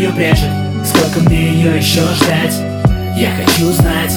ее прячет? Сколько мне ее еще ждать? Я хочу знать.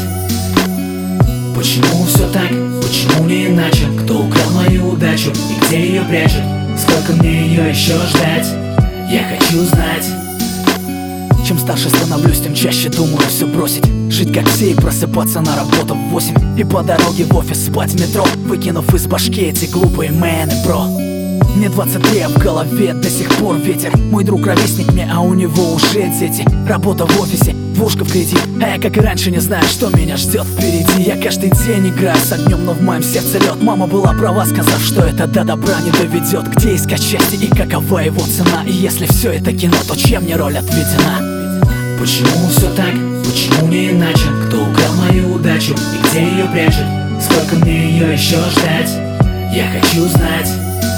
Почему все так? Почему не иначе? Кто украл мою удачу и где ее прячет? Сколько мне ее еще ждать? Я хочу знать. Чем старше становлюсь, тем чаще думаю все бросить. Жить как все и просыпаться на работу в 8. И по дороге в офис спать в метро, выкинув из башки эти глупые мэны, бро. Мне 23, а в голове до сих пор ветер. Мой друг ровесник мне, а у него уже дети. Работа в офисе, двушка в кредит. А я как и раньше не знаю, что меня ждет впереди. Я каждый день играю с огнем, но в моем сердце лед. Мама была права, сказав, что это до добра не доведет. Где искать счастье и какова его цена? И если все это кино, то чья мне роль отведена? Почему все так? Почему не иначе? Кто украл мою удачу и где ее прячет? Сколько мне ее еще ждать? Я хочу знать.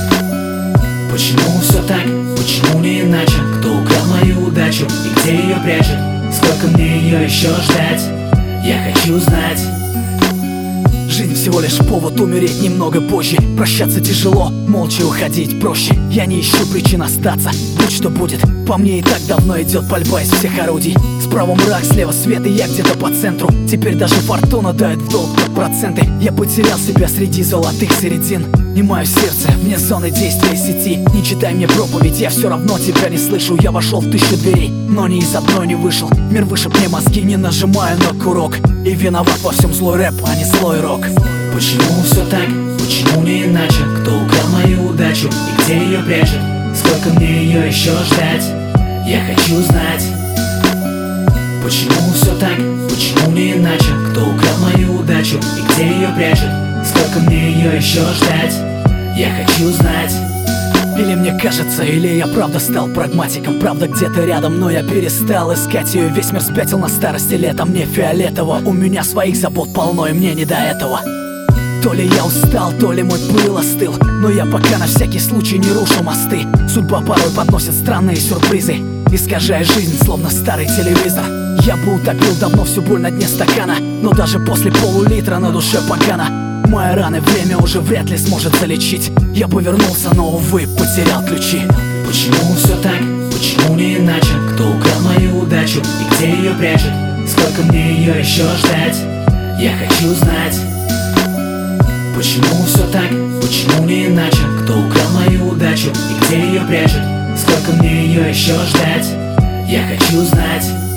Почему все так? Почему не иначе? Кто украл мою удачу и где ее прячет? Сколько мне ее еще ждать? Я хочу знать. Жизнь всего лишь повод умереть немного позже. Прощаться тяжело, молча уходить проще. Я не ищу причин остаться, будь что будет. По мне и так давно идет пальба из всех орудий. Справа мрак, слева свет, и я где-то по центру. Теперь даже фортуна дает в долг под проценты. Я потерял себя среди золотых середин. И мое сердце вне зоны действия сети. Не читай мне проповедь, я все равно тебя не слышу. Я вошел в 1000 дверей, но ни из одной не вышел. Мир вышиб мне мозги, не нажимаю на курок. И виноват во всем злой рэп, а не злой рок. Почему все так? Почему не иначе? Кто украл мою удачу и где ее прячет? Сколько мне ее еще ждать? Я хочу знать. Почему все так? Почему не иначе? Кто украл мою удачу и где ее прячет? Сколько мне ее еще ждать? Я хочу знать. Или мне кажется, или я правда стал прагматиком. Правда где-то рядом, но я перестал искать ее. Весь мир спятил на старости лет, а мне фиолетово. У меня своих забот полно, и мне не до этого. То ли я устал, то ли мой пыл остыл, но я пока на всякий случай не рушу мосты. Судьба порой подносит странные сюрпризы, искажая жизнь, словно старый телевизор. Я бы утопил давно всю боль на дне стакана, но даже после полулитра на душе погано. Мои раны время уже вряд ли сможет залечить. Я бы вернулся, но, увы, потерял ключи. Почему все так? Почему не иначе? Кто украл мою удачу и где ее прячет? Сколько мне ее еще ждать? Я хочу знать. Почему все так? Почему не иначе? Кто украл мою удачу и где ее прячет? Сколько мне ее еще ждать? Я хочу знать.